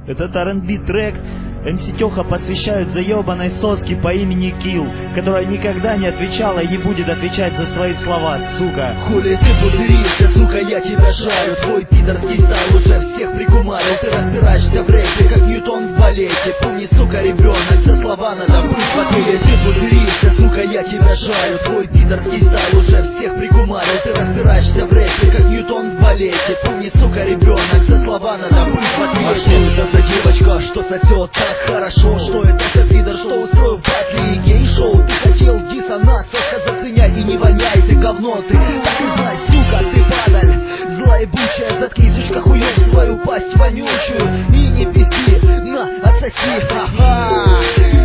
Этот R&B трек МС Тёха посвящают заебанной соске по имени Килл, которая никогда не отвечала и не будет отвечать за свои слова, сука. Хули ты пузыришься, сука, я тебя жарю. Твой пидорский стайл уже всех прикумарил. Ты разбираешься в рэпе, как Ньютон в балете. Помни, сука, ребенок, за слова надо быть в ответе. Ты пузыришься, сука, я тебя жарю. Твой пидорский стайл уже всех прикумарил. Ты разбираешься в рэпе, как Ньютон в балете. Помни, сука, ребенок, за слова надо быть в ответе. А что это за девочка, что сосет так хорошо? Что это за пидор, что устроил в батле и гей-шоу? Ты хотел диссонанс, заценяй и не воняй, ты говно, ты так и знай, сука, ты падаль злая и бучая. Заткни, сучка, хуем свою пасть вонючую и не пизди, на, отсоси, ха-ха.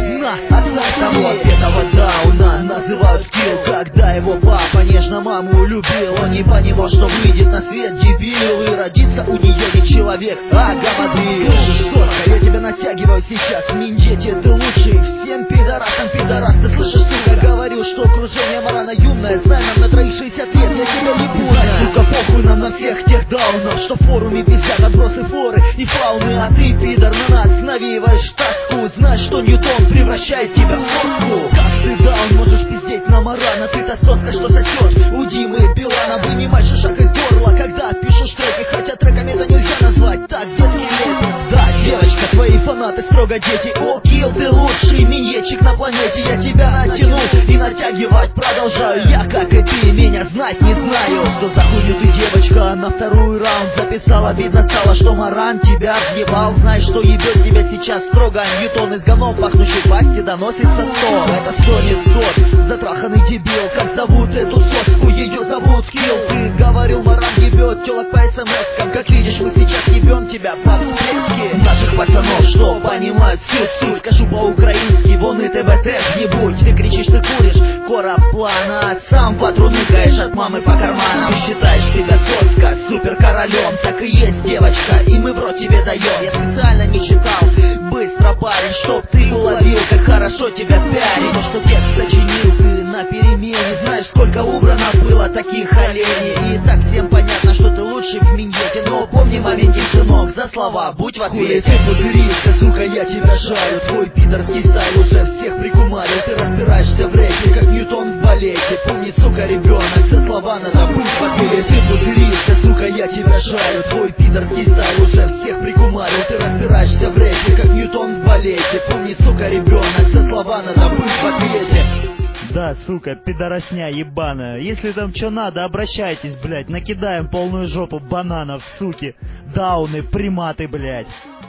Отца того отпетого дауна называют Килл. Когда его папа нежно маму любил, он не понимал, что выйдет на свет дебил и родится у нее не человек, а гамадрил. Слышишь, сотка, я тебя натягиваю сейчас в миндете. Ты лучший всем пидорасам пидорас. Ты слышишь, сука, говорю, что окружение марана юное. Знай, нам на троих 60 лет, я тебя не буду. Сука, похуй нам на всех тех даунов, что в форуме висят отбросы флоры и фауны. А ты, пидор, на нас навеиваешь тоску. Знаешь, что Ньютон превращает тебя в соску. Как ты даун, можешь пиздеть на марана. Ты-то соска, что сосет у Димы Билана. Вынимай шишак из горла, когда пишешь треки. Хотя треками это нельзя назвать, так детский лепет. Да, девочка, твои фанаты строго дети. О, Килл, ты лучший миньетчик на планете. Я тебя натянул и натягивать продолжаю. Я, как и ты, меня знать не знаю. Что за хуйню ты, девочка, на второй раунд записала? Видно стало, что маран тебя въебал. Знай, что ебет тебя сейчас строго Ньютон из говном пахнущей пасти доносится 100. Это стонет тот затраханный дебил. Как зовут эту соску? Ее зовут Килл. Ты говорил, маран ебет телок по смс-кам. Как видишь, мы сейчас ебем тебя по-всплески. Наших пацанов, что понимают всю. Скажу по-украински, вон и ТБТ не будь. Ты кричишь, ты куришь короплана, сам ватру ныкаешь от мамы по карманам. Ты считаешь себя соска супер королем. Так и есть, девочка, и мы в рот тебе даем. Я специально не читал быстро, парень, чтоб ты уловил, как хорошо тебя пиарить. То, что текст сочинил ты на перемене. Знаешь, сколько убрано было таких оленей. И так всем понятно, что ты лучший в миньете. Но помни моменте, сынок, за слова будь в ответе. Ты пузыришься, сука, я тебя жарю. Твой пидорский стайл уже всех прикумарил. Ты разбираешься в рэпе, как Ньютон в балете. Помни, сука, ребенок, за слова надо быть в ответе. Ты пузыришься, сука, я тебя жарю. Твой пидорский стайл уже всех прикумарил. Ты разбираешься в рэпе, как Ньютон в балете. Помни, сука, ребенок, за слова надо быть в ответе. Да, сука, пидоросня ебаная. Если там что надо, обращайтесь, блядь. Накидаем полную жопу бананов, суки. Дауны, приматы, блядь.